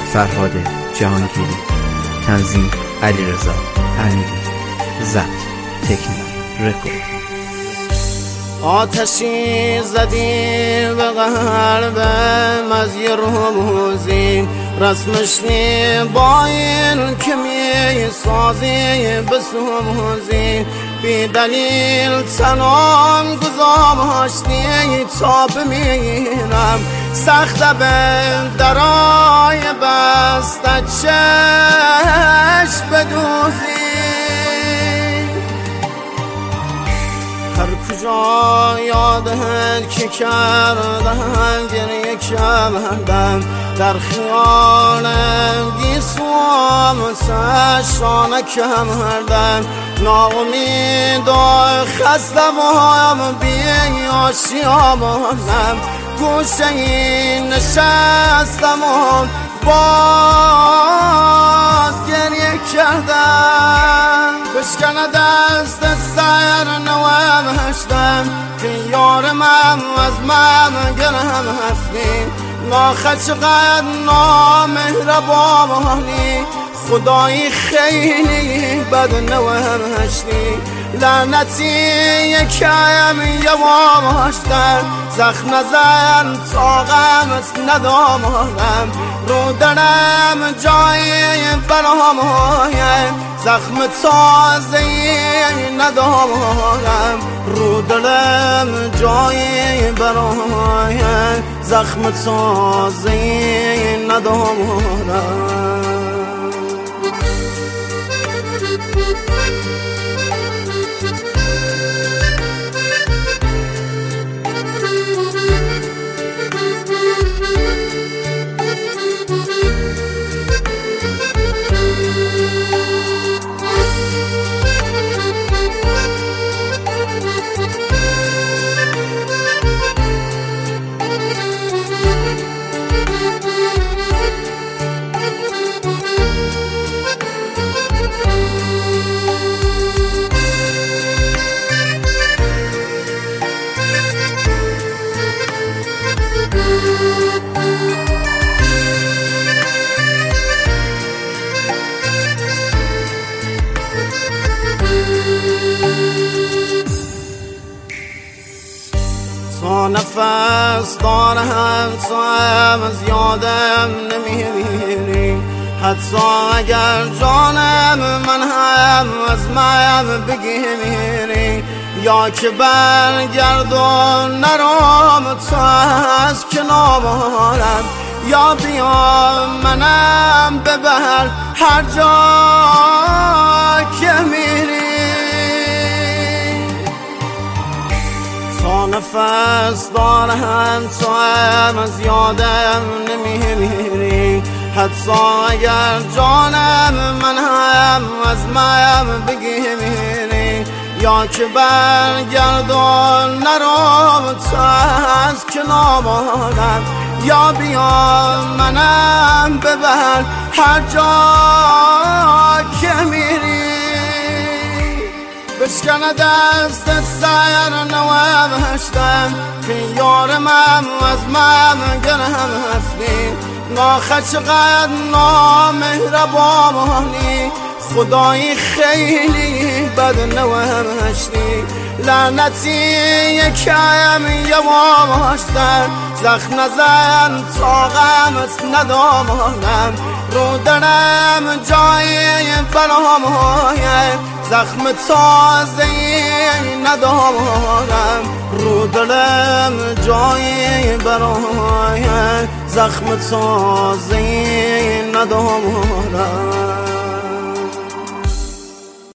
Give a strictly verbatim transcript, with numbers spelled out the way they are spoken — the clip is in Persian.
فرهاد جهانگیری، تنظیم علیرضا امیری، ضبط تکنیک رکورد. آتشی زدی به قلبم از یه روزی، رسمش می با این که می سازی بسوزی، بی دلیل تنام گذاشتی تا بمیرم، سخت به درای بسته چشم بدوزی. هر کجا یادت که کردم گریه کردم، در خیالم گیسوام چشانه کردم، ناامید و خستم و بی آشیامم، گوشه این نشستم و باز گریه کردم. بشکنه دست سر نوشتم که یار من از من گرم هستی، ناخه چقدر نامهربانی، خدایی خیلی بد نوشتی، لعنتی یکم یواشتر، زخم نزن طاقمت ندارم، رو درم جای برامایم، زخم تازه‌ای ندارم، رو دلم جای برایم، زخم تازه‌ای ندارم. تا نفس دارم تو هم از یادم نمیری، حتی اگر جانم من هم از من بگیری، یا که برگردون نرام تو از کنارم، یا بیا منم ببر هر جا که میری. تا نفس دارم تو هم از یادم نمیری، حتی اگر جانم من هم از من بگیری، یا که برگردون نرام تو از کنارم، یا بیا منم ببر هر جا که میری. بشکنه دست سر نوشتم که یار من از من گرم هستی، ناخه چقدر نامهربانی، خدایی خیلی بد نوشتی، لعنتی یکم یواشتر، زخم نزن طاقمت ندارم، رو درم جای برامایم، زخم تازه‌ای ندارم، رو دلم جای برایم، زخم تازه‌ای ندارم.